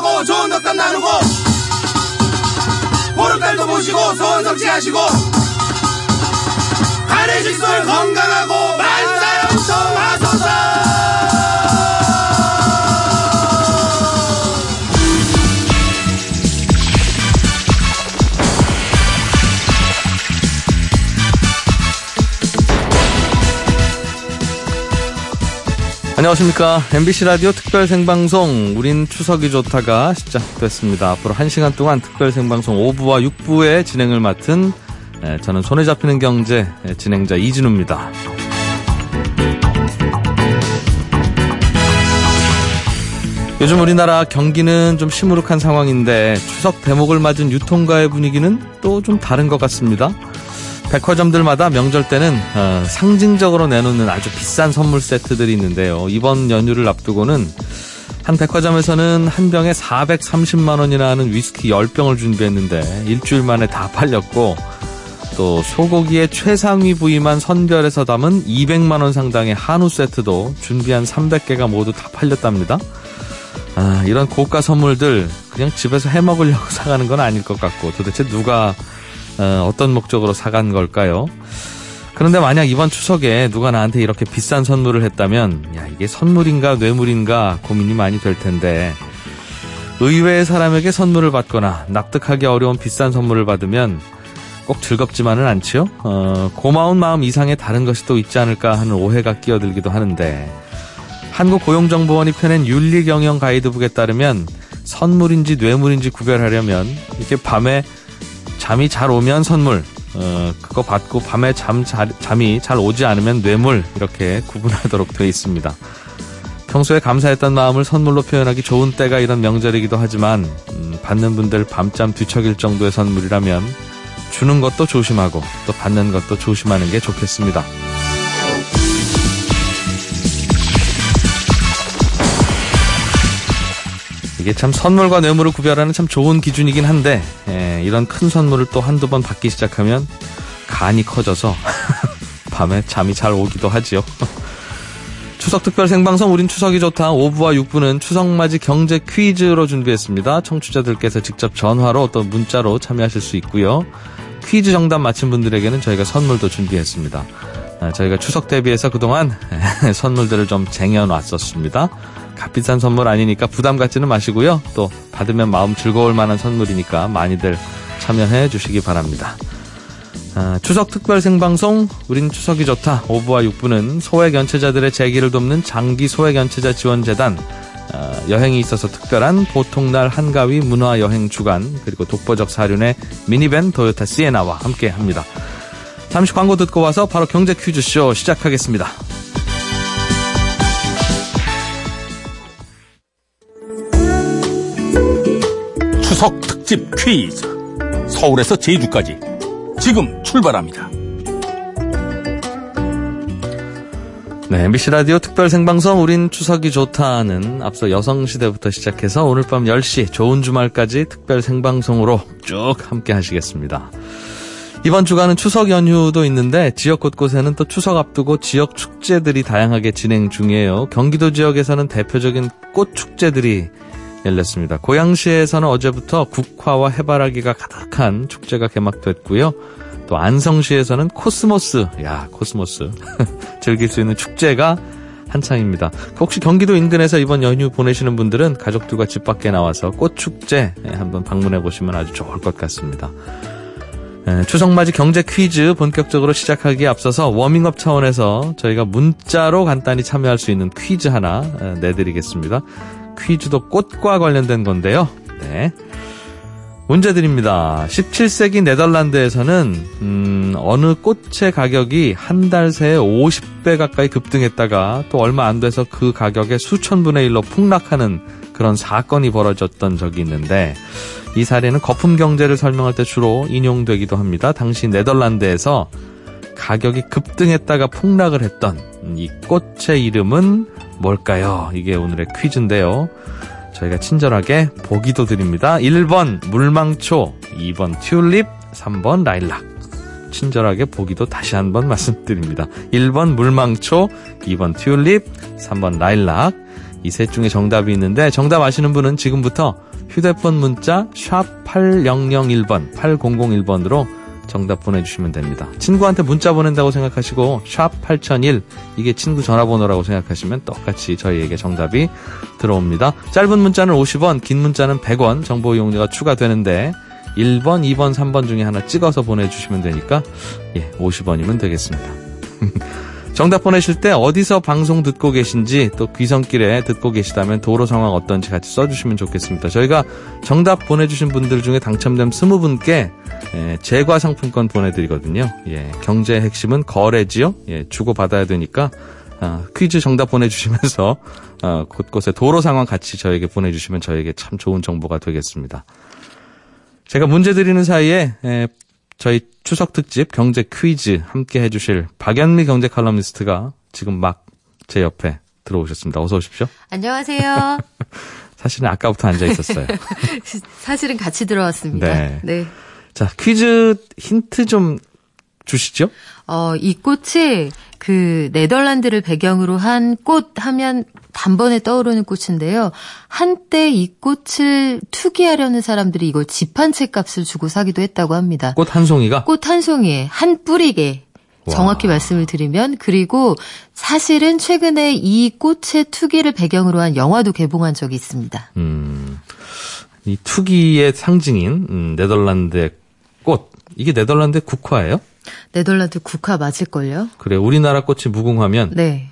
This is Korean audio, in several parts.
만나고 좋은 덕담 나누고 보름달도 보시고 소원 성취하시고 한해식술 건강하고 만사형통하소서. 안녕하십니까. MBC 라디오 특별 생방송 우린 추석이 좋다가 시작됐습니다. 앞으로 1시간 동안 특별 생방송 5부와 6부의 진행을 맡은 저는 손에 잡히는 경제 진행자 이진우입니다. 요즘 우리나라 경기는 좀 시무룩한 상황인데 추석 대목을 맞은 유통가의 분위기는 또 좀 다른 것 같습니다. 백화점들마다 명절 때는 상징적으로 내놓는 아주 비싼 선물 세트들이 있는데요. 이번 연휴를 앞두고는 한 백화점에서는 한 병에 430만 원이나 하는 위스키 10병을 준비했는데 일주일 만에 다 팔렸고, 또 소고기의 최상위 부위만 선별해서 담은 200만 원 상당의 한우 세트도 준비한 300개가 모두 다 팔렸답니다. 이런 고가 선물들 그냥 집에서 해먹으려고 사가는 건 아닐 것 같고, 도대체 누가 어떤 목적으로 사간 걸까요? 그런데 만약 이번 추석에 누가 나한테 이렇게 비싼 선물을 했다면 이게 선물인가 뇌물인가 고민이 많이 될 텐데, 의외의 사람에게 선물을 받거나 납득하기 어려운 비싼 선물을 받으면 꼭 즐겁지만은 않지요? 고마운 마음 이상의 다른 것이 또 있지 않을까 하는 오해가 끼어들기도 하는데, 한국고용정보원이 펴낸 윤리경영 가이드북에 따르면 선물인지 뇌물인지 구별하려면 이렇게 밤에 잠이 잘 오면 선물, 그거 받고 밤에 잠이 잘 오지 않으면 뇌물, 이렇게 구분하도록 되어 있습니다. 평소에 감사했던 마음을 선물로 표현하기 좋은 때가 이런 명절이기도 하지만 받는 분들 밤잠 뒤척일 정도의 선물이라면 주는 것도 조심하고 또 받는 것도 조심하는 게 좋겠습니다. 이게 참 선물과 뇌물을 구별하는 참 좋은 기준이긴 한데, 이런 큰 선물을 또 한두 번 받기 시작하면 간이 커져서 밤에 잠이 잘 오기도 하지요. 추석 특별 생방송 우린 추석이 좋다 5부와 6부는 추석맞이 경제 퀴즈로 준비했습니다. 청취자들께서 직접 전화로 또 문자로 참여하실 수 있고요. 퀴즈 정답 맞힌 분들에게는 저희가 선물도 준비했습니다. 저희가 추석 대비해서 그동안 선물들을 좀 쟁여놨었습니다. 값비싼 선물 아니니까 부담 갖지는 마시고요. 또 받으면 마음 즐거울 만한 선물이니까 많이들 참여해 주시기 바랍니다. 추석 특별 생방송 우린 추석이 좋다 5부와 6부는 소외연체자들의 재기를 돕는 장기 소외연체자 지원재단, 여행이 있어서 특별한 보통날 한가위 문화여행 주간, 그리고 독보적 사륜의 미니밴 도요타 시에나와 함께합니다. 잠시 광고 듣고 와서 바로 경제 퀴즈쇼 시작하겠습니다. 추석 특집 퀴즈, 서울에서 제주까지 지금 출발합니다. 네, MBC 라디오 특별 생방송 우린 추석이 좋다는 앞서 여성시대부터 시작해서 오늘 밤 10시 좋은 주말까지 특별 생방송으로 쭉 함께 하시겠습니다. 이번 주간은 추석 연휴도 있는데 지역 곳곳에는 또 추석 앞두고 지역 축제들이 다양하게 진행 중이에요. 경기도 지역에서는 대표적인 꽃 축제들이 열렸습니다. 고양시에서는 어제부터 국화와 해바라기가 가득한 축제가 개막됐고요. 또 안성시에서는 코스모스 즐길 수 있는 축제가 한창입니다. 혹시 경기도 인근에서 이번 연휴 보내시는 분들은 가족들과 집 밖에 나와서 꽃축제 한번 방문해 보시면 아주 좋을 것 같습니다. 추석맞이 경제 퀴즈 본격적으로 시작하기에 앞서서 워밍업 차원에서 저희가 문자로 간단히 참여할 수 있는 퀴즈 하나 내드리겠습니다. 퀴즈도 꽃과 관련된 건데요. 네. 문제 드립니다. 17세기 네덜란드에서는 어느 꽃의 가격이 한 달 새에 50배 가까이 급등했다가 또 얼마 안 돼서 그 가격의 수천 분의 1로 폭락하는 그런 사건이 벌어졌던 적이 있는데, 이 사례는 거품 경제를 설명할 때 주로 인용되기도 합니다. 당시 네덜란드에서 가격이 급등했다가 폭락을 했던 이 꽃의 이름은 뭘까요? 이게 오늘의 퀴즈인데요. 저희가 친절하게 보기도 드립니다. 1번 물망초, 2번 튤립, 3번 라일락. 친절하게 보기도 다시 한번 말씀드립니다. 1번 물망초, 2번 튤립, 3번 라일락. 이 셋 중에 정답이 있는데 정답 아시는 분은 지금부터 휴대폰 문자 샵 8001번, 8001번으로 정답 보내주시면 됩니다. 친구한테 문자 보낸다고 생각하시고 샵 8001, 이게 친구 전화번호라고 생각하시면 똑같이 저희에게 정답이 들어옵니다. 짧은 문자는 50원, 긴 문자는 100원 정보 이용료가 추가되는데 1번, 2번, 3번 중에 하나 찍어서 보내주시면 되니까 50원이면 되겠습니다. 정답 보내실 때 어디서 방송 듣고 계신지, 또 귀성길에 듣고 계시다면 도로 상황 어떤지 같이 써주시면 좋겠습니다. 저희가 정답 보내주신 분들 중에 당첨된 20분께 제과 상품권 보내드리거든요. 경제의 핵심은 거래지요. 주고받아야 되니까 퀴즈 정답 보내주시면서 곳곳에 도로 상황 같이 저에게 보내주시면 저에게 참 좋은 정보가 되겠습니다. 제가 문제 드리는 사이에 저희 추석 특집 경제 퀴즈 함께 해주실 박연미 경제 칼럼니스트가 지금 막 제 옆에 들어오셨습니다. 어서 오십시오. 안녕하세요. 사실은 아까부터 앉아 있었어요. 사실은 같이 들어왔습니다. 네. 자, 퀴즈 힌트 좀 주시죠. 이 꽃이 그 네덜란드를 배경으로 한 꽃 하면 단번에 떠오르는 꽃인데요. 한때 이 꽃을 투기하려는 사람들이 이걸 집 한 채 값을 주고 사기도 했다고 합니다. 꽃 한 송이가? 꽃 한 송이에 한 뿌리게. 정확히 말씀을 드리면, 그리고 사실은 최근에 이 꽃의 투기를 배경으로 한 영화도 개봉한 적이 있습니다. 이 투기의 상징인 네덜란드의 꽃, 이게 네덜란드의 국화예요? 네덜란드 국화 맞을걸요? 그래, 우리나라 꽃이 무궁화면? 네.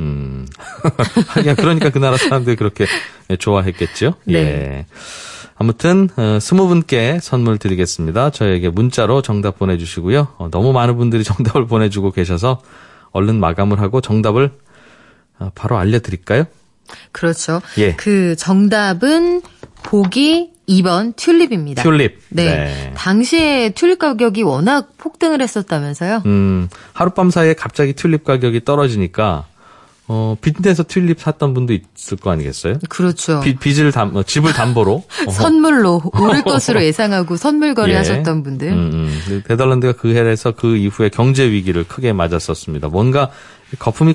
그러니까 그 나라 사람들이 그렇게 좋아했겠죠? 네. 예. 아무튼 20분께 선물 드리겠습니다. 저에게 문자로 정답 보내주시고요. 너무 많은 분들이 정답을 보내주고 계셔서 얼른 마감을 하고 정답을 바로 알려드릴까요? 그렇죠. 예. 그 정답은 보기 2번 튤립입니다. 튤립. 네. 당시에 튤립 가격이 워낙 폭등을 했었다면서요? 하룻밤 사이에 갑자기 튤립 가격이 떨어지니까 빚내서 튤립 샀던 분도 있을 거 아니겠어요? 그렇죠. 집을 담보로. 선물로 오를 것으로 예상하고 선물 거래하셨던 분들. 네덜란드가 그 해에서 그 이후에 경제 위기를 크게 맞았었습니다. 뭔가 거품이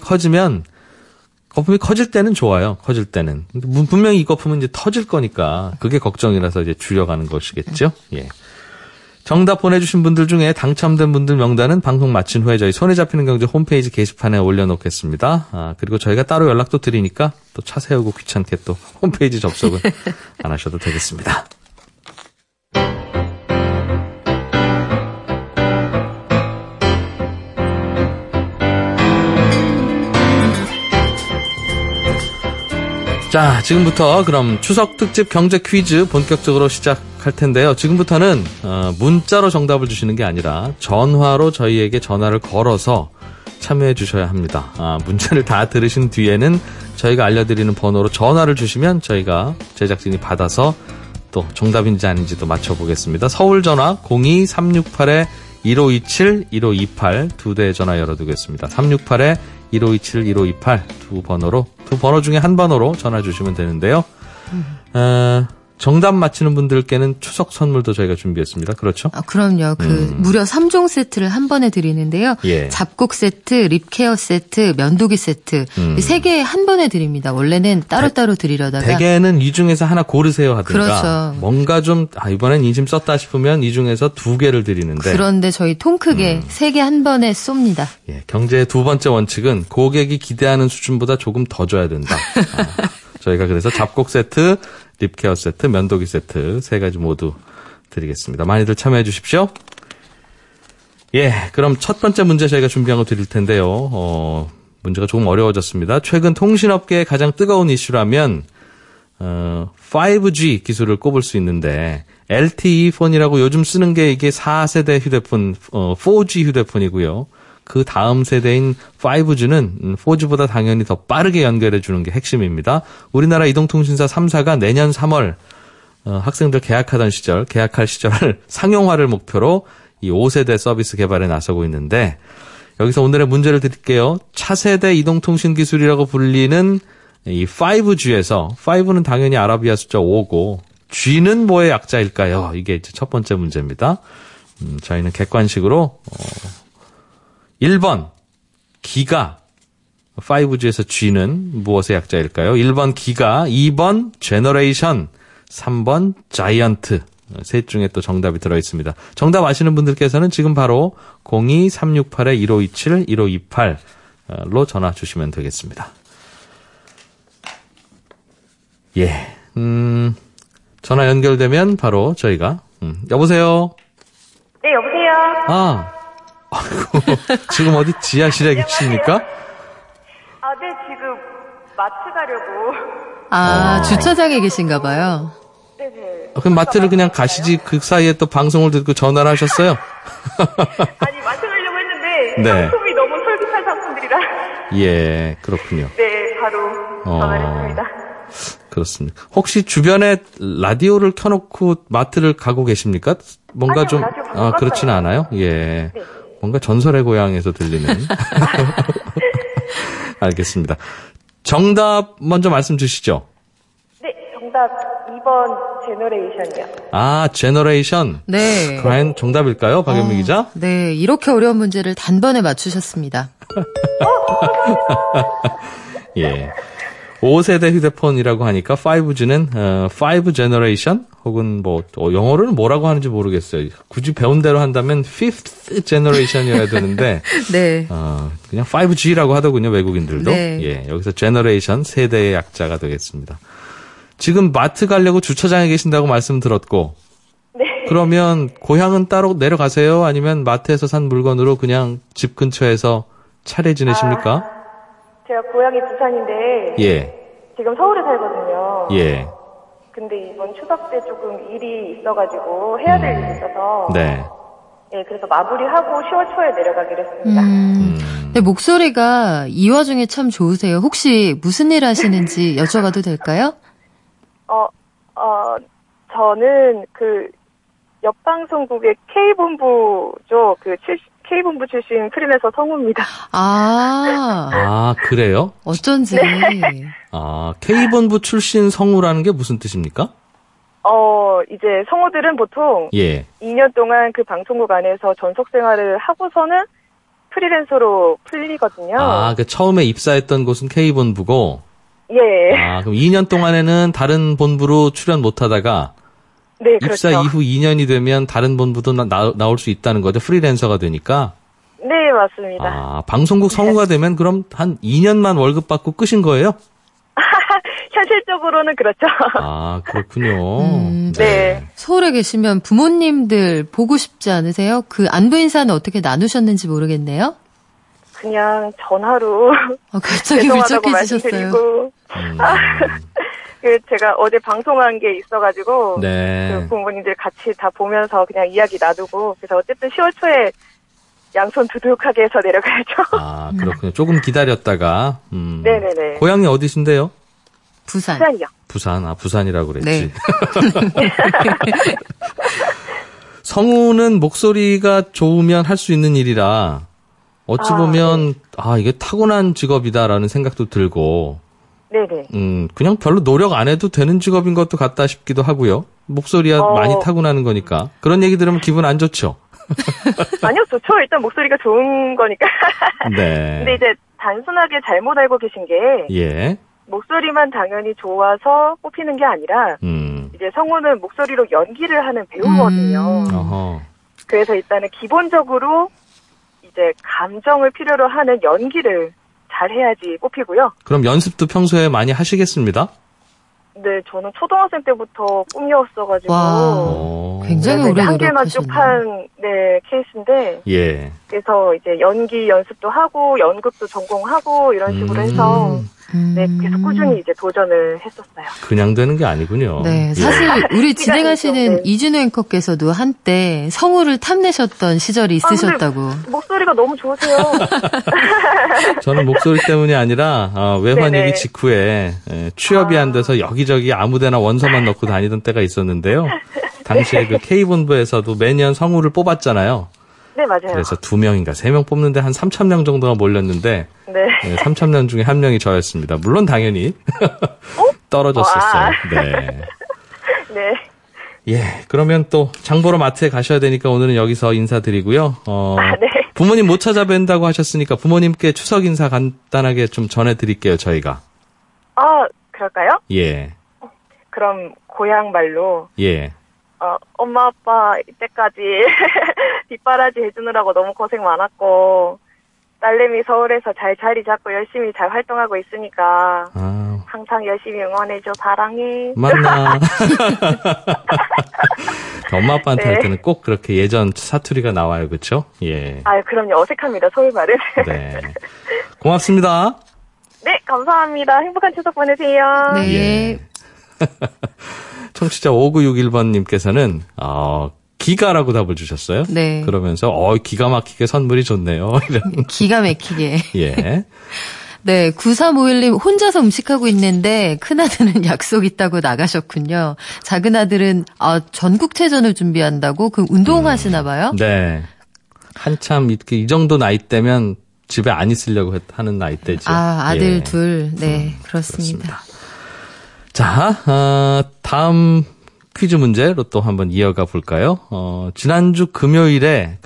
커질 때는 좋아요. 커질 때는. 분명히 이 거품은 이제 터질 거니까 그게 걱정이라서 이제 줄여가는 것이겠죠. 예. 정답 보내주신 분들 중에 당첨된 분들 명단은 방송 마친 후에 저희 손에 잡히는 경제 홈페이지 게시판에 올려놓겠습니다. 그리고 저희가 따로 연락도 드리니까 또 차 세우고 귀찮게 또 홈페이지 접속은 안 하셔도 되겠습니다. 자, 지금부터 그럼 추석 특집 경제 퀴즈 본격적으로 시작할 텐데요. 지금부터는 문자로 정답을 주시는 게 아니라 전화로 저희에게 전화를 걸어서 참여해 주셔야 합니다. 문자를 다 들으신 뒤에는 저희가 알려드리는 번호로 전화를 주시면 저희가 제작진이 받아서 또 정답인지 아닌지도 맞춰보겠습니다. 서울 전화 02368-1527, 1528 두 대의 전화 열어두겠습니다. 368-1527, 1528 두 번호 중에 한 번호로 전화 주시면 되는데요. 정답 맞히는 분들께는 추석 선물도 저희가 준비했습니다. 그렇죠? 그럼요. 무려 3종 세트를 한 번에 드리는데요. 예. 잡곡 세트, 립케어 세트, 면도기 세트. 3개 한 번에 드립니다. 원래는 따로따로 드리려다가. 대개는 이 중에서 하나 고르세요 하든가. 그렇죠. 뭔가 좀 이번엔 인심 썼다 싶으면 이 중에서 2개를 드리는데. 그런데 저희 통 크게 3개 한 번에 쏩니다. 예, 경제의 두 번째 원칙은 고객이 기대하는 수준보다 조금 더 줘야 된다. 저희가 그래서 잡곡 세트, 립케어 세트, 면도기 세트 3가지 모두 드리겠습니다. 많이들 참여해 주십시오. 예, 그럼 첫 번째 문제 저희가 준비한 거 드릴 텐데요. 문제가 조금 어려워졌습니다. 최근 통신업계의 가장 뜨거운 이슈라면 5G 기술을 꼽을 수 있는데 LTE 폰이라고 요즘 쓰는 게 이게 4세대 휴대폰, 4G 휴대폰이고요. 그 다음 세대인 5G는 4G보다 당연히 더 빠르게 연결해 주는 게 핵심입니다. 우리나라 이동통신사 3사가 내년 3월 학생들 계약할 시절을 상용화를 목표로 이 5세대 서비스 개발에 나서고 있는데 여기서 오늘의 문제를 드릴게요. 차세대 이동통신 기술이라고 불리는 이 5G에서 5는 당연히 아라비아 숫자 5고 G는 뭐의 약자일까요? 이게 이제 첫 번째 문제입니다. 저희는 객관식으로 1번 기가 5G에서 G는 무엇의 약자일까요? 1번 기가, 2번 제너레이션, 3번 자이언트. 셋 중에 또 정답이 들어있습니다. 정답 아시는 분들께서는 지금 바로 02-368-1527, 1528로 전화 주시면 되겠습니다. 예, 전화 연결되면 바로 저희가, 여보세요? 네, 여보세요? 아이고, 지금 어디 지하실에 계십니까? 네, 지금 마트 가려고. 주차장에 계신가 봐요. 네네. 그럼 마트를 그냥 가시지 그 사이에 또 방송을 듣고 전화를 하셨어요? 아니, 마트 가려고 했는데, 네. 상품이 너무 솔깃한 상품들이라. 예, 그렇군요. 네, 바로 전화를 했습니다. 그렇습니다. 혹시 주변에 라디오를 켜놓고 마트를 가고 계십니까? 뭔가 아니요, 좀, 라디오 방금 그렇지는 껐어요. 않아요? 예. 네. 뭔가 전설의 고향에서 들리는. 알겠습니다. 정답 먼저 말씀 주시죠. 네, 정답 2번 제너레이션이요. 제너레이션. 네. 과연 정답일까요? 박연미 기자? 네, 이렇게 어려운 문제를 단번에 맞추셨습니다. 예. 5세대 휴대폰이라고 하니까 5G는 5 제너레이션 혹은 뭐 영어로는 뭐라고 하는지 모르겠어요. 굳이 배운 대로 한다면 5th generation이어야 되는데 네. 그냥 5G라고 하더군요, 외국인들도. 네. 예. 여기서 제너레이션 세대의 약자가 되겠습니다. 지금 마트 가려고 주차장에 계신다고 말씀 들었고 네. 그러면 고향은 따로 내려가세요? 아니면 마트에서 산 물건으로 그냥 집 근처에서 차례 지내십니까? 제가 고향이 부산인데, 예. 지금 서울에 살거든요. 예. 근데 이번 추석 때 조금 일이 있어가지고 해야 될 일이 있어서. 네. 예, 그래서 마무리하고 10월 초에 내려가기로 했습니다. 네, 목소리가 이 와중에 참 좋으세요. 혹시 무슨 일 하시는지 여쭤봐도 될까요? 저는 옆방송국의 K본부죠. K본부 출신 프리랜서 성우입니다. 그래요? 어쩐지. K본부 출신 성우라는 게 무슨 뜻입니까? 이제 성우들은 보통 예. 2년 동안 그 방송국 안에서 전속 생활을 하고서는 프리랜서로 풀리거든요. 그 처음에 입사했던 곳은 K본부고, 예. 그럼 2년 동안에는 다른 본부로 출연 못 하다가, 네, 입사 그렇죠. 이후 2년이 되면 다른 본부도 나올 수 있다는 거죠. 프리랜서가 되니까. 네, 맞습니다. 방송국 성우가 되면 그럼 한 2년만 월급 받고 끝인 거예요? 현실적으로는 그렇죠. 그렇군요. 네. 서울에 계시면 부모님들 보고 싶지 않으세요? 그 안부 인사는 어떻게 나누셨는지 모르겠네요. 그냥 전화로 갑자기 죄송하다고 울적해지셨어요. 말씀드리고 제가 어제 방송한 게 있어가지고 네. 그 부모님들 같이 다 보면서 그냥 이야기 나누고 그래서 어쨌든 10월 초에 양손 두둑하게 해서 내려가야죠. 그렇군요. 조금 기다렸다가 네네네. 고향이 어디신데요? 부산이요. 부산, 부산이라고 그랬지. 네. 성우는 목소리가 좋으면 할 수 있는 일이라 어찌 보면 이게 타고난 직업이다라는 생각도 들고 네네. 그냥 별로 노력 안 해도 되는 직업인 것도 같다 싶기도 하고요. 목소리가 많이 타고나는 거니까. 그런 얘기 들으면 기분 안 좋죠? 아니요, 좋죠. 일단 목소리가 좋은 거니까. 네. 근데 이제 단순하게 잘못 알고 계신 게 예. 목소리만 당연히 좋아서 뽑히는 게 아니라 이제 성우는 목소리로 연기를 하는 배우거든요. 어허. 그래서 일단은 기본적으로 이제 감정을 필요로 하는 연기를 잘 해야지 뽑히고요. 그럼 연습도 평소에 많이 하시겠습니다? 네, 저는 초등학생 때부터 꿈이었어가지고. 와, 굉장히 네, 오래 한 개만 노력하셨네요. 쭉 한 케이스인데. 예. 그래서 이제 연기 연습도 하고 연극도 전공하고 이런 식으로 해서 네, 계속 꾸준히 이제 도전을 했었어요. 그냥 되는 게 아니군요. 네, 사실 우리 진행하시는 네. 이준호 앵커께서도 한때 성우를 탐내셨던 시절이 있으셨다고. 목소리가 너무 좋으세요. 저는 목소리 때문이 아니라 외환위기 네네. 직후에 취업이 안 돼서 여기저기 아무데나 원서만 넣고 다니던 때가 있었는데요. 당시에 그 K본부에서도 매년 성우를 뽑았잖아요. 네, 맞아요. 그래서 2명인가 3명 뽑는데 한 3,000명 정도가 몰렸는데 네. 3,000명 중에 1명이 저였습니다. 물론 당연히 떨어졌었어요. 네. 네. 예, 그러면 또 장보러 마트에 가셔야 되니까 오늘은 여기서 인사드리고요. 네. 부모님 못 찾아뵌다고 하셨으니까 부모님께 추석 인사 간단하게 좀 전해드릴게요, 저희가. 그럴까요? 예. 그럼 고향 말로 예. 엄마 아빠 이때까지 뒷바라지 해주느라고 너무 고생 많았고 딸내미 서울에서 잘 자리 잡고 열심히 잘 활동하고 있으니까 항상 열심히 응원해줘. 사랑해. 맞나. 엄마 아빠한테 네. 할 때는 꼭 그렇게 예전 사투리가 나와요. 그렇죠? 예. 그럼요. 어색합니다. 서울 말은. 네. 고맙습니다. 네, 감사합니다. 행복한 추석 보내세요. 네. 예. 청취자 5961번님께서는 기가라고 답을 주셨어요. 네. 그러면서 기가 막히게 선물이 좋네요. 이런. 기가 막히게. 예. 네, 9351님 혼자서 음식하고 있는데 큰아들은 약속 있다고 나가셨군요. 작은아들은 전국체전을 준비한다고 운동하시나 봐요? 네. 한참 이렇게 이 정도 나이 때면 집에 안 있으려고 하는 나이 때죠. 아들 예. 둘. 네, 그렇습니다. 자, 다음 퀴즈 문제로 또 한번 이어가 볼까요? 지난주 금요일에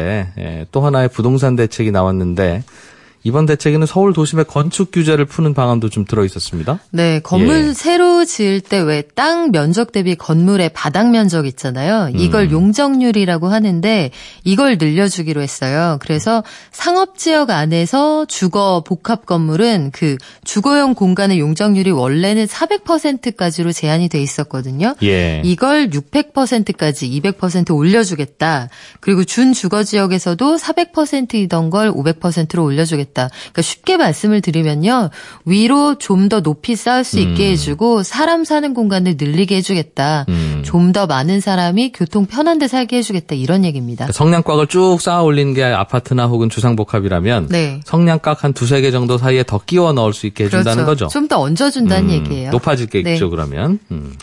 또 하나의 부동산 대책이 나왔는데 이번 대책에는 서울 도심의 건축 규제를 푸는 방안도 좀 들어 있었습니다. 네, 건물 예. 새로 지을 때 왜 땅 면적 대비 건물의 바닥 면적 있잖아요. 이걸 용적률이라고 하는데 이걸 늘려주기로 했어요. 그래서 상업지역 안에서 주거 복합 건물은 그 주거용 공간의 용적률이 원래는 400%까지로 제한이 돼 있었거든요. 예. 이걸 600%까지 200% 올려주겠다. 그리고 준주거지역에서도 400%이던 걸 500%로 올려주겠다. 그러니까 쉽게 말씀을 드리면요. 위로 좀 더 높이 쌓을 수 있게 해주고 사람 사는 공간을 늘리게 해주겠다. 좀 더 많은 사람이 교통 편한 데 살게 해주겠다. 이런 얘기입니다. 성냥곽을 쭉 쌓아 올리는 게 아파트나 혹은 주상복합이라면 네. 성냥곽 한 두세 개 정도 사이에 더 끼워 넣을 수 있게 해준다는 그렇죠. 거죠. 좀 더 얹어준다는 얘기예요. 높아질 게 네. 있죠, 그러면.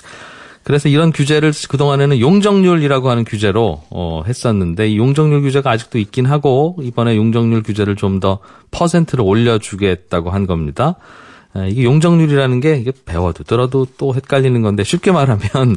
그래서 이런 규제를 그동안에는 용적률이라고 하는 규제로 했었는데 이 용적률 규제가 아직도 있긴 하고 이번에 용적률 규제를 좀 더 퍼센트를 올려주겠다고 한 겁니다. 이게 용적률이라는 게 이게 배워도 들어도 또 헷갈리는 건데 쉽게 말하면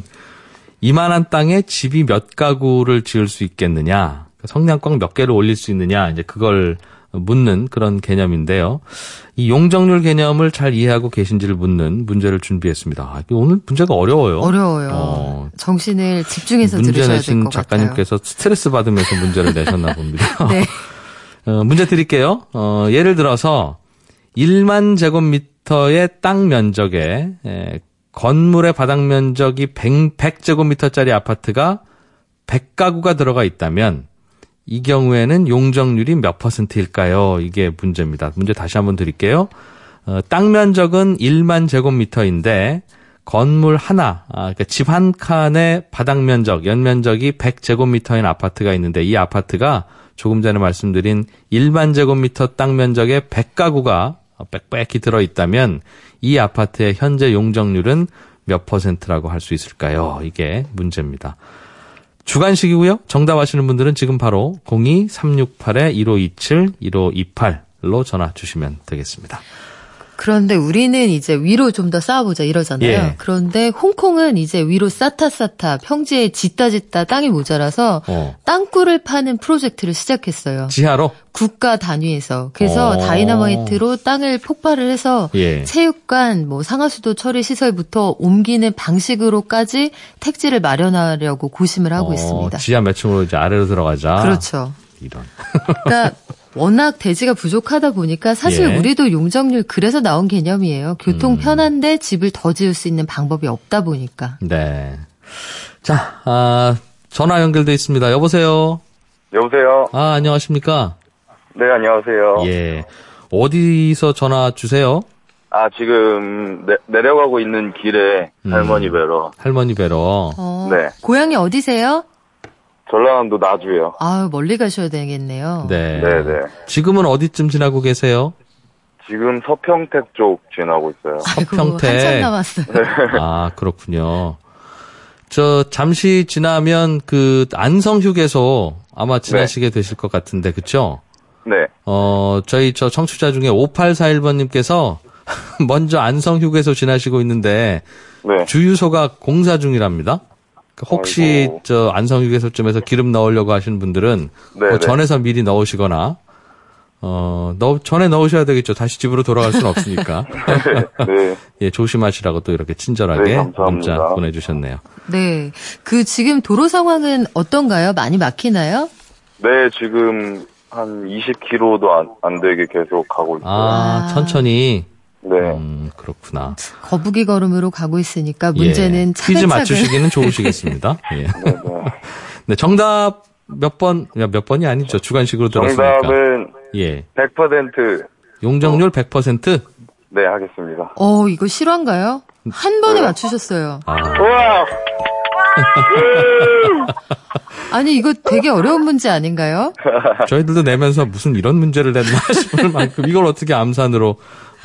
이만한 땅에 집이 몇 가구를 지을 수 있겠느냐, 성냥곽 몇 개를 올릴 수 있느냐, 이제 그걸 묻는 그런 개념인데요. 이 용적률 개념을 잘 이해하고 계신지를 묻는 문제를 준비했습니다. 오늘 문제가 어려워요. 어려워요. 정신을 집중해서 들으셔야 될 내신 것 같아요. 작가님께서 스트레스 받으면서 문제를 내셨나 봅니다. 네. 문제 드릴게요. 예를 들어서 1만 제곱미터의 땅 면적에 건물의 바닥 면적이 100제곱미터짜리 아파트가 100가구가 들어가 있다면 이 경우에는 용적률이 몇 %일까요? 이게 문제입니다. 문제 다시 한번 드릴게요. 땅 면적은 1만 제곱미터인데 건물 하나, 그러니까 집 한 칸의 바닥 면적, 연면적이 100제곱미터인 아파트가 있는데 이 아파트가 조금 전에 말씀드린 1만 제곱미터 땅 면적에 100가구가 빽빽히 들어있다면 이 아파트의 현재 용적률은 몇 %라고 할 수 있을까요? 이게 문제입니다. 주관식이고요. 정답 아시는 분들은 지금 바로 02-368-1527, 1528로 전화 주시면 되겠습니다. 그런데 우리는 이제 위로 좀 더 쌓아보자 이러잖아요. 예. 그런데 홍콩은 이제 위로 쌓다 평지에 짓다 땅이 모자라서 땅굴을 파는 프로젝트를 시작했어요. 지하로? 국가 단위에서. 그래서 다이너마이트로 땅을 폭발을 해서 예. 체육관, 상하수도 처리 시설부터 옮기는 방식으로까지 택지를 마련하려고 고심을 하고 있습니다. 지하 몇 층으로 이제 아래로 들어가자. 그렇죠. 이런. 그러니까 워낙 대지가 부족하다 보니까 사실 예. 우리도 용적률 그래서 나온 개념이에요. 교통 편한데 집을 더 지을 수 있는 방법이 없다 보니까. 네. 자, 전화 연결돼 있습니다. 여보세요? 여보세요? 안녕하십니까? 네, 안녕하세요. 예. 어디서 전화 주세요? 지금 내려가고 있는 길에 할머니 뵈러. 할머니 뵈러. 네. 고향이 어디세요? 전라남도 나주요. 멀리 가셔야 되겠네요. 네. 네네. 지금은 어디쯤 지나고 계세요? 지금 서평택 쪽 지나고 있어요. 아이고, 서평택. 한참 남았어요. 그렇군요. 잠시 지나면 안성 휴게소 아마 지나시게 되실 것 같은데, 그쵸? 네. 저희 청취자 중에 5841번님께서 먼저 안성 휴게소 지나시고 있는데, 네. 주유소가 공사 중이랍니다. 혹시 아이고. 안성 휴게소쯤에서 기름 넣으려고 하시는 분들은 네네. 전에서 미리 넣으시거나 전에 넣으셔야 되겠죠. 다시 집으로 돌아갈 수는 없으니까. 네. 예, 조심하시라고 또 이렇게 친절하게 네, 문자 보내주셨네요. 네. 지금 도로 상황은 어떤가요? 많이 막히나요? 네, 지금 한 20km도 안 되게 계속 가고 있어요. 천천히. 네. 그렇구나. 거북이 걸음으로 가고 있으니까 문제는 예, 차근차근. 퀴즈 맞추시기는 좋으시겠습니다. 예. 네, 정답 몇 번이 아니죠. 주관식으로 들었으니까. 정답은 예. 100% 용적률 100%? 네, 하겠습니다. 이거 실화인가요? 한 번에 맞추셨어요. 우와! 아니, 이거 되게 어려운 문제 아닌가요? 저희들도 내면서 무슨 이런 문제를 냈나 싶을 만큼 이걸 어떻게 암산으로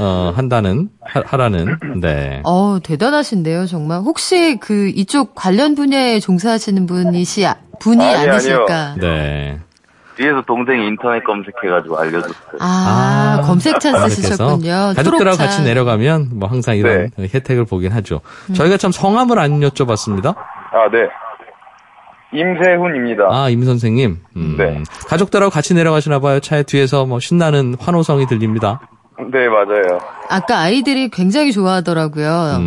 하라는. 네. 대단하신데요, 정말. 혹시 이쪽 관련 분야에 종사하시는 분이 아니실까? 네. 뒤에서 동생이 인터넷 검색해가지고 알려줬어요. 검색 찬스 쓰셨군요. 가족들하고 같이 내려가면 뭐 항상 이런 혜택을 보긴 하죠. 저희가 참 성함을 안 여쭤봤습니다. 네. 임세훈입니다. 임 선생님. 네. 가족들하고 같이 내려가시나 봐요. 차에 뒤에서 뭐 신나는 환호성이 들립니다. 네, 맞아요. 아까 아이들이 굉장히 좋아하더라고요.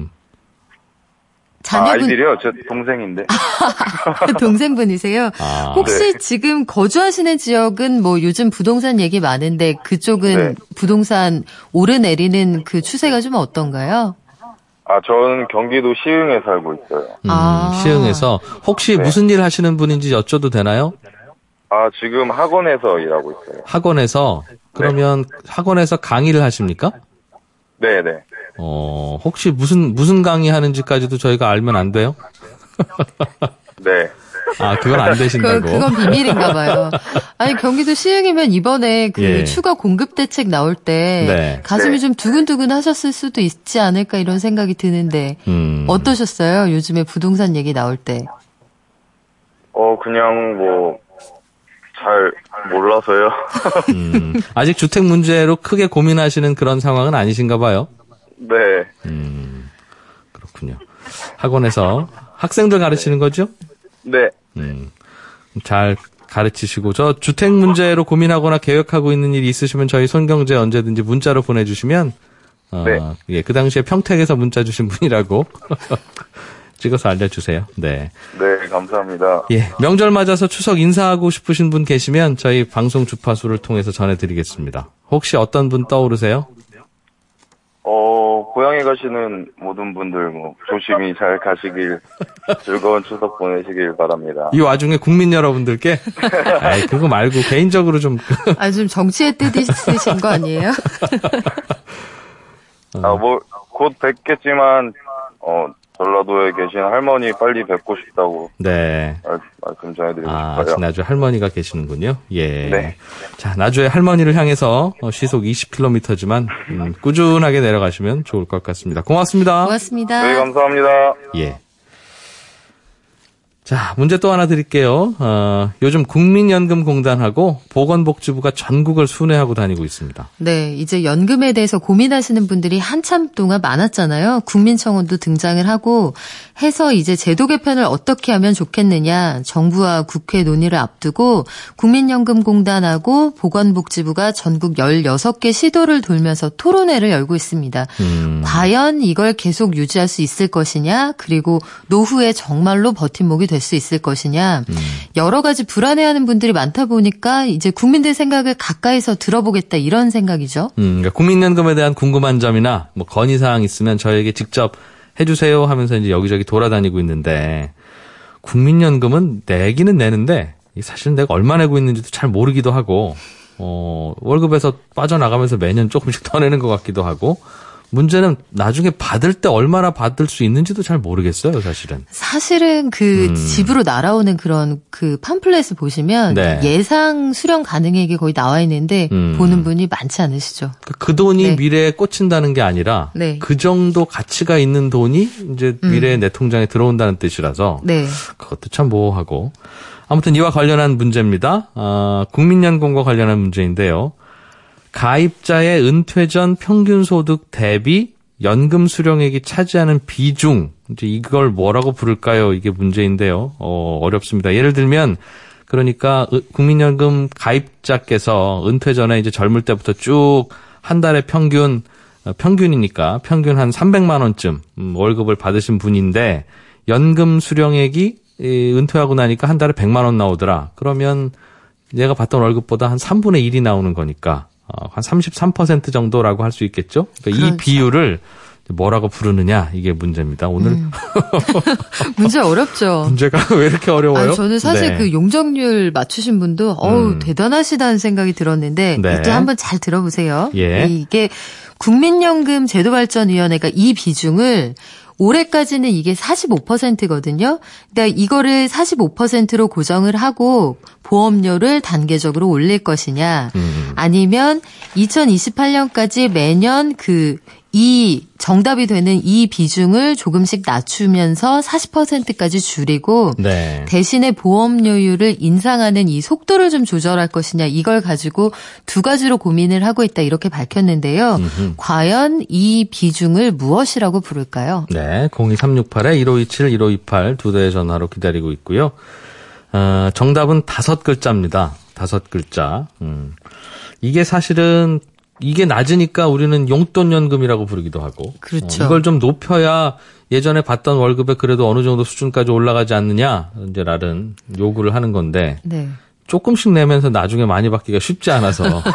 아이들이요? 저 동생인데. 동생분이세요? 혹시 지금 거주하시는 지역은 뭐 요즘 부동산 얘기 많은데 그쪽은 부동산 오르내리는 그 추세가 좀 어떤가요? 저는 경기도 시흥에 살고 있어요. 시흥에서. 혹시 무슨 일 하시는 분인지 여쭤도 되나요? 지금 학원에서 일하고 있어요. 학원에서? 그러면 학원에서 강의를 하십니까? 네네. 혹시 무슨 강의 하는지까지도 저희가 알면 안 돼요? 네. 그건 안 되신다고. 그건 비밀인가 봐요. 아니, 경기도 시흥이면 이번에 추가 공급 대책 나올 때 가슴이 좀 두근두근 하셨을 수도 있지 않을까 이런 생각이 드는데 어떠셨어요? 요즘에 부동산 얘기 나올 때. 그냥 잘 몰라서요. 아직 주택 문제로 크게 고민하시는 그런 상황은 아니신가 봐요. 네. 그렇군요. 학원에서 학생들 가르치는 거죠? 네. 잘 가르치시고, 저 주택 문제로 고민하거나 계획하고 있는 일이 있으시면 저희 손경제 언제든지 문자로 보내주시면, 그 당시에 평택에서 문자 주신 분이라고 찍어서 알려주세요. 네. 네, 감사합니다. 명절 맞아서 추석 인사하고 싶으신 분 계시면 저희 방송 주파수를 통해서 전해드리겠습니다. 혹시 어떤 분 떠오르세요? 고향에 가시는 모든 분들 조심히 잘 가시길, 즐거운 추석 보내시길 바랍니다. 이 와중에 국민 여러분들께? 그거 말고 개인적으로 좀. 좀 정치의 뜻이 있으신 거 아니에요? 곧 뵙겠지만, 전라도에 계신 할머니 빨리 뵙고 싶다고. 네. 말씀 전해드리고 싶어요. 나주에 할머니가 계시는군요. 예. 네. 자, 나주의 할머니를 향해서 시속 20km지만 꾸준하게 내려가시면 좋을 것 같습니다. 고맙습니다. 고맙습니다. 네, 감사합니다. 예. 자, 문제 또 하나 드릴게요. 요즘 국민연금공단하고 보건복지부가 전국을 순회하고 다니고 있습니다. 네, 이제 연금에 대해서 고민하시는 분들이 한참 동안 많았잖아요. 국민청원도 등장을 하고 해서 이제 제도 개편을 어떻게 하면 좋겠느냐 정부와 국회 논의를 앞두고 국민연금공단하고 보건복지부가 전국 16개 시도를 돌면서 토론회를 열고 있습니다. 과연 이걸 계속 유지할 수 있을 것이냐, 그리고 노후에 정말로 버팀목이 될 수 있을 것이냐, 여러 가지 불안해하는 분들이 많다 보니까 이제 국민들 생각을 가까이서 들어보겠다 이런 생각이죠. 그러니까 국민연금에 대한 궁금한 점이나 뭐 건의사항 있으면 저에게 직접 해주세요 하면서 이제 여기저기 돌아다니고 있는데, 국민연금은 내기는 내는데 사실 내가 얼마 내고 있는지도 잘 모르기도 하고, 월급에서 빠져나가면서 매년 조금씩 더 내는 것 같기도 하고, 문제는 나중에 받을 때 얼마나 받을 수 있는지도 잘 모르겠어요, 사실은. 사실은 집으로 날아오는 그런 팜플렛을 보시면 예상 수령 가능액이 거의 나와 있는데 보는 분이 많지 않으시죠. 그 돈이 미래에 꽂힌다는 게 아니라 그 정도 가치가 있는 돈이 이제 미래에 내 통장에 들어온다는 뜻이라서 그것도 참 모호하고. 아무튼 이와 관련한 문제입니다. 국민연금과 관련한 문제인데요. 가입자의 은퇴 전 평균 소득 대비 연금 수령액이 차지하는 비중, 이제 이걸 뭐라고 부를까요? 이게 문제인데요. 어렵습니다. 예를 들면 그러니까 국민연금 가입자께서 은퇴 전에 이제 젊을 때부터 쭉 한 달에 평균이니까 평균 한 300만 원쯤 월급을 받으신 분인데 연금 수령액이 은퇴하고 나니까 한 달에 100만 원 나오더라. 그러면 내가 받던 월급보다 한 3분의 1이 나오는 거니까 한 33% 정도라고 할 수 있겠죠. 그러니까 그렇죠. 이 비율을 뭐라고 부르느냐 이게 문제입니다. 오늘 문제 어렵죠. 문제가 왜 이렇게 어려워요? 아니, 저는 사실 네. 그 용적률 맞추신 분도 대단하시다는 생각이 들었는데 네. 이것도 한번 잘 들어보세요. 예. 이게 국민연금 제도발전위원회가 이 비중을 올해까지는 이게 45%거든요. 그러니까 이거를 45%로 고정을 하고 보험료를 단계적으로 올릴 것이냐 아니면 2028년까지 매년 이 정답이 되는 이 비중을 조금씩 낮추면서 40%까지 줄이고 네. 대신에 보험료율을 인상하는 이 속도를 좀 조절할 것이냐 이걸 가지고 두 가지로 고민을 하고 있다 이렇게 밝혔는데요. 과연 이 비중을 무엇이라고 부를까요? 네, 02368-1527, 1528 두 대의 전화로 기다리고 있고요. 정답은 5글자입니다. 5글자. 이게 사실은 이게 낮으니까 우리는 용돈연금이라고 부르기도 하고. 그렇죠. 이걸 좀 높여야 예전에 받던 월급에 그래도 어느 정도 수준까지 올라가지 않느냐 이제 라는 요구를 하는 건데 네. 조금씩 내면서 나중에 많이 받기가 쉽지 않아서.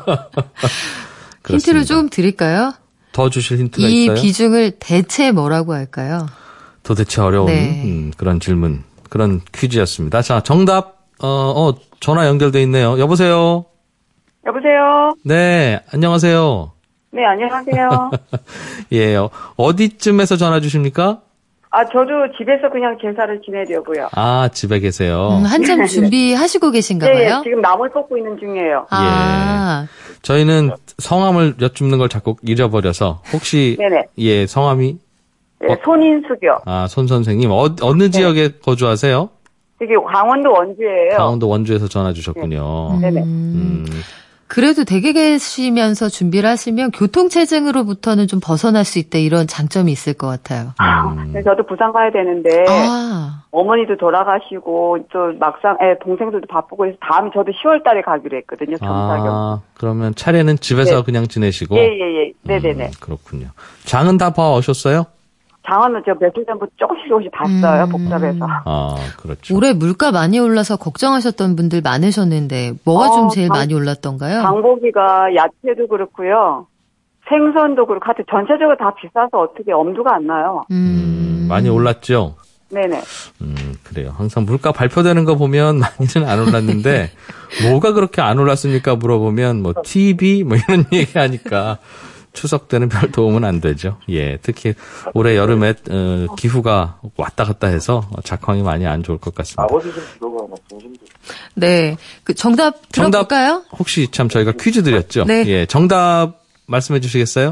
힌트를 좀 드릴까요? 더 주실 힌트가 이 있어요? 비중을 대체 뭐라고 할까요? 도대체 어려운 네. 그런 질문, 그런 퀴즈였습니다. 자, 정답 전화 연결돼 있네요. 여보세요? 여보세요? 네, 안녕하세요. 네, 안녕하세요. 예, 어디쯤에서 전화 주십니까? 저도 집에서 그냥 제사를 지내려고요. 아, 집에 계세요. 한참 준비하시고 계신가 네, 봐요? 지금 나물 뽑고 있는 중이에요. 아, 저희는 성함을 여쭙는 걸 자꾸 잊어버려서 혹시 네네. 예, 성함이 네, 손인숙이요. 손 선생님 어느 지역에 거주하세요? 되게 강원도 원주예요. 강원도 원주에서 전화 주셨군요. 네네. 그래도 댁에 계시면서 준비를 하시면 교통체증으로부터는 좀 벗어날 수 있다 이런 장점이 있을 것 같아요. 네, 저도 부산 가야 되는데 아, 어머니도 돌아가시고 또 막상 동생들도 바쁘고 해서 다음에 저도 10월 달에 가기로 했거든요. 경사경. 그러면 차례는 집에서 네. 그냥 지내시고. 예. 네네네. 그렇군요. 장은 다 봐오셨어요? 장어는 저 며칠 전부터 조금씩 봤어요. 복잡해서. 그렇죠. 올해 물가 많이 올라서 걱정하셨던 분들 많으셨는데 뭐가 좀 제일 많이 올랐던가요? 장보기가 야채도 그렇고요. 생선도 그렇고 하여튼 전체적으로 다 비싸서 어떻게 엄두가 안 나요. 많이 올랐죠? 네네. 그래요. 항상 물가 발표되는 거 보면 많이는 안 올랐는데 뭐가 그렇게 안 올랐습니까 물어보면 뭐 TV 뭐 이런 얘기 하니까 추석 때는 별 도움은 안 되죠. 예, 특히 올해 여름에 기후가 왔다 갔다 해서 작황이 많이 안 좋을 것 같습니다. 아버지 좀 들어가 막 정신도. 네, 그 정답 들어볼까요? 혹시 참 저희가 퀴즈 드렸죠? 네. 예, 정답 말씀해 주시겠어요?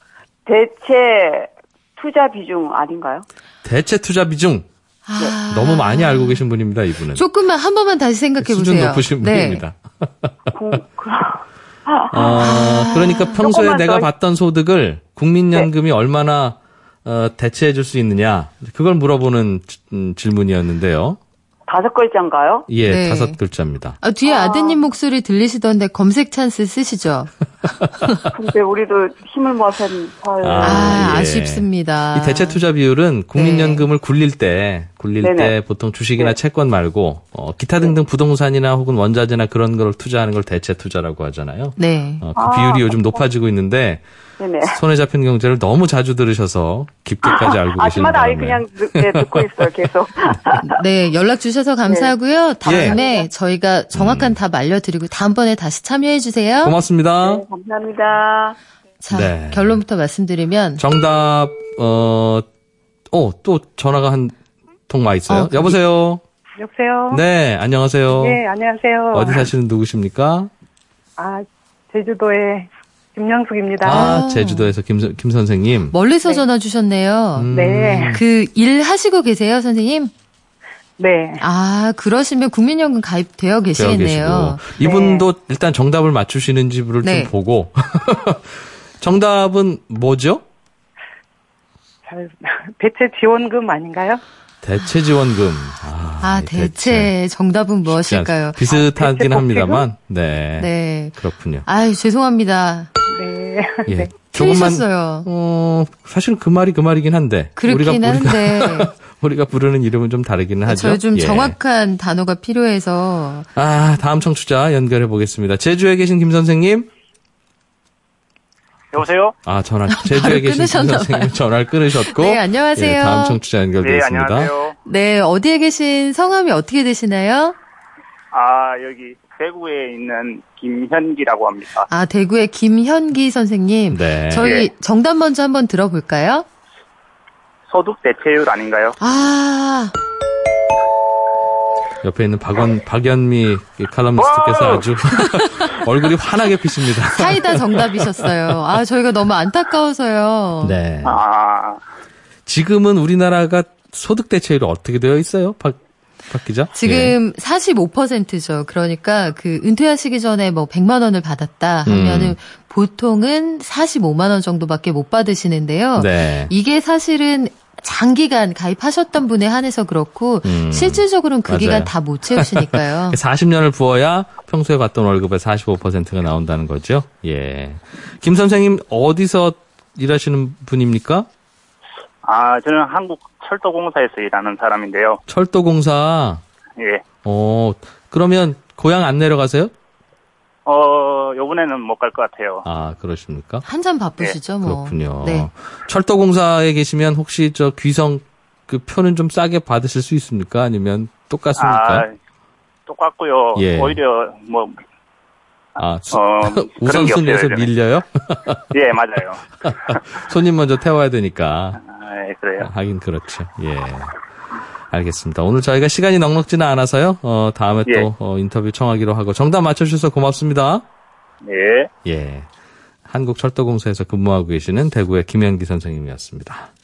대체 투자 비중 아닌가요? 대체 투자 비중. 너무 많이 알고 계신 분입니다, 이분은. 조금만 한 번만 다시 생각해 보세요. 수준 높으신 분입니다. 그러니까 평소에 조금만 내가 더. 받던 소득을 국민연금이 얼마나 대체해 줄 수 있느냐 그걸 물어보는 질문이었는데요. 5글자인가요? 예, 네. 5글자입니다. 뒤에 아드님 목소리 들리시던데 검색 찬스 쓰시죠? 근데 우리도 힘을 모아서 살. 예. 아쉽습니다. 이 대체 투자 비율은 국민연금을 굴릴 때 네네. 보통 주식이나 네. 채권 말고 기타 등등 부동산이나 혹은 원자재나 그런 걸 투자하는 걸 대체 투자라고 하잖아요. 네. 그 비율이 요즘 높아지고 있는데 네네. 손에 잡힌 경제를 너무 자주 들으셔서 깊게까지 알고 계시는 아침마다 아예 바람에. 그냥 듣고 있어요, 계속. 네, 연락 주셔서 감사하고요. 다음에 예. 저희가 정확한 답 알려드리고 다음번에 다시 참여해 주세요. 고맙습니다. 네, 감사합니다. 자, 네. 결론부터 말씀드리면 정답 또 전화가 한 통 와 있어요. 여보세요. 여보세요? 네, 안녕하세요. 네, 안녕하세요. 어디 사시는 누구십니까? 제주도의 김영숙입니다. 제주도에서 김 선생님. 멀리서 전화 주셨네요. 네. 그 일 하시고 계세요, 선생님? 네. 그러시면 국민연금 가입되어 계시겠네요. 계시고. 이분도 일단 정답을 맞추시는지를 네. 좀 보고. 정답은 뭐죠? 대체 지원금 아닌가요? 대체 지원금. 대체 정답은 무엇일까요? 비슷하긴 합니다만. 네. 네. 그렇군요. 아유, 죄송합니다. 네. 예. 네. 조금만 사실 그 말이긴 한데. 그렇긴 한데. 우리가 부르는 이름은 좀 다르기는 하죠. 저희 좀 정확한 단어가 필요해서. 다음 청취자 연결해 보겠습니다. 제주에 계신 김 선생님. 여보세요? 제주에 계신 김 선생님 전화를 끊으셨고. 네, 안녕하세요. 다음 청취자 연결되었습니다. 네, 안녕하세요. 네, 어디에 계신 성함이 어떻게 되시나요? 여기 대구에 있는 김현기라고 합니다. 대구의 김현기 선생님. 네. 저희 정답 먼저 한번 들어볼까요? 소득 대체율 아닌가요? 옆에 있는 박연미 칼럼니스트께서 아주 얼굴이 환하게 피십니다. 사이다 정답이셨어요. 저희가 너무 안타까워서요. 네. 지금은 우리나라가 소득 대체율이 어떻게 되어 있어요? 박 기자? 지금 45%죠. 그러니까 은퇴하시기 전에 100만 원을 받았다 하면은 보통은 45만 원 정도밖에 못 받으시는데요. 네. 이게 사실은 장기간 가입하셨던 분에 한해서 그렇고 실질적으로는 그 기간 다 못 채우시니까요. 40년을 부어야 평소에 받던 월급의 45%가 나온다는 거죠. 예. 김 선생님 어디서 일하시는 분입니까? 저는 한국철도공사에서 일하는 사람인데요. 철도공사. 예. 그러면 고향 안 내려가세요? 요번에는 못 갈 것 같아요. 그러십니까? 한참 바쁘시죠, 뭐. 그렇군요. 네. 철도공사에 계시면 혹시 귀성 표는 좀 싸게 받으실 수 있습니까? 아니면 똑같습니까? 똑같고요. 예. 오히려 우선순위에서 밀려요? 예, 맞아요. 손님 먼저 태워야 되니까. 예, 그래요. 하긴 그렇죠. 예. 알겠습니다. 오늘 저희가 시간이 넉넉지는 않아서요. 다음에 또 인터뷰 청하기로 하고 정답 맞춰주셔서 고맙습니다. 예. 예. 한국철도공사에서 근무하고 계시는 대구의 김현기 선생님이었습니다.